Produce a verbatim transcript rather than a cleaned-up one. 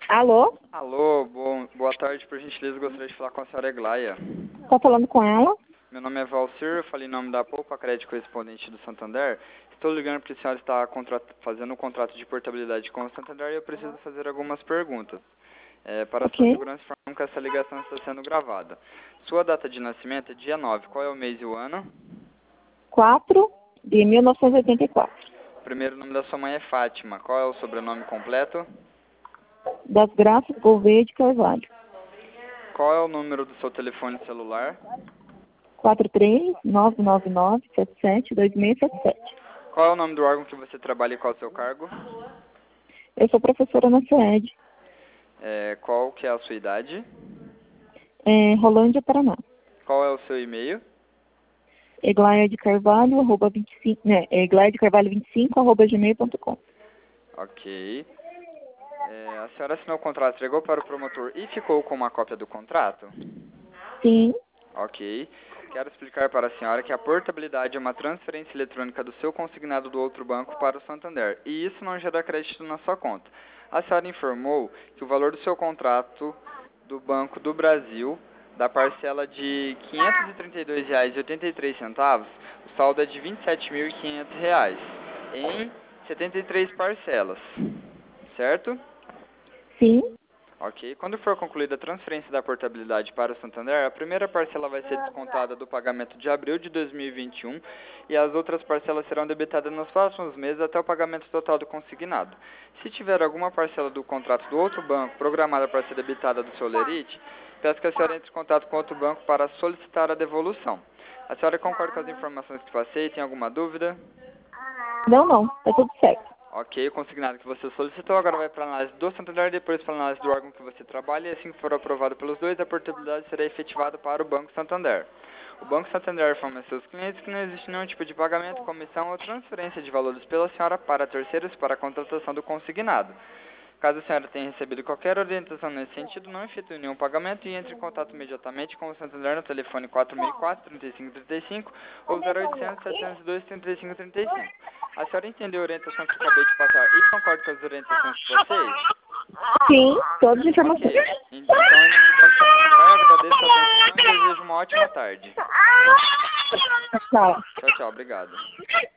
Alô? Alô, bom, boa tarde, por gentileza, gostaria de falar com a senhora Eglaia. Tô falando com ela? Meu nome é Valcir, eu falei em nome da Poupa Crédito Correspondente do Santander. Estou ligando porque a senhora está fazendo um contrato de portabilidade com o Santander e eu preciso fazer algumas perguntas. É, para Ok. sua segurança, informo que essa ligação está sendo gravada. Sua data de nascimento é dia nove, qual é o mês e o ano? quatro de mil novecentos e oitenta e quatro. O primeiro nome da sua mãe é Fátima, qual é o sobrenome completo? Das Graças Gouveia de Carvalho. Qual é o número do seu telefone celular? quatro três nove nove nove sete sete dois seis sete sete. Qual é o nome do órgão que você trabalha e qual é o seu cargo? Eu sou professora na SUED, É, qual que é a sua idade? em Rolândia, Paraná. Qual é o seu e-mail? Eglaia de Carvalho, arroba vinte e cinco, né, Eglaia de Carvalho vinte e cinco, arroba gmail ponto com. Ok. É, a senhora assinou o contrato, entregou para o promotor e ficou com uma cópia do contrato? Sim, Ok. Quero explicar para a senhora que a portabilidade é uma transferência eletrônica do seu consignado do outro banco para o Santander, e isso não gera crédito na sua conta. A senhora informou que o valor do seu contrato do Banco do Brasil, da parcela de quinhentos e trinta e dois reais e oitenta e três centavos, o saldo é de vinte e sete mil e quinhentos reais, em setenta e três parcelas, certo? sim, Ok. Quando for concluída a transferência da portabilidade para o Santander, a primeira parcela vai ser descontada do pagamento de abril de dois mil e vinte e um e as outras parcelas serão debitadas nos próximos meses até o pagamento total do consignado. Se tiver alguma parcela do contrato do outro banco programada para ser debitada do seu lerite, peço que a senhora entre em contato com outro banco para solicitar a devolução. A senhora concorda com as informações que passei? Tem alguma dúvida? não, não, tá tudo certo. Ok, o consignado que você solicitou agora vai para a análise do Santander, depois para a análise do órgão que você trabalha, e assim que for aprovado pelos dois, a portabilidade será efetivada para o Banco Santander. O Banco Santander informa aos seus clientes que não existe nenhum tipo de pagamento, comissão ou transferência de valores pela senhora para terceiros para a contratação do consignado. Caso a senhora tenha recebido qualquer orientação nesse sentido, não efetue nenhum pagamento e entre em contato imediatamente com o Santander no telefone quatro mil e quatro, trinta e cinco trinta e cinco ou zero oitocentos, setecentos e dois, trinta e cinco trinta e cinco. A senhora entendeu a orientação que eu acabei de passar e concorda com as orientações que passei? Sim, todas as informações. Ok. Então, em nome do Banco Santander, agradeço a atenção e desejo uma ótima tarde. Tchau. Tchau, tchau. Obrigado.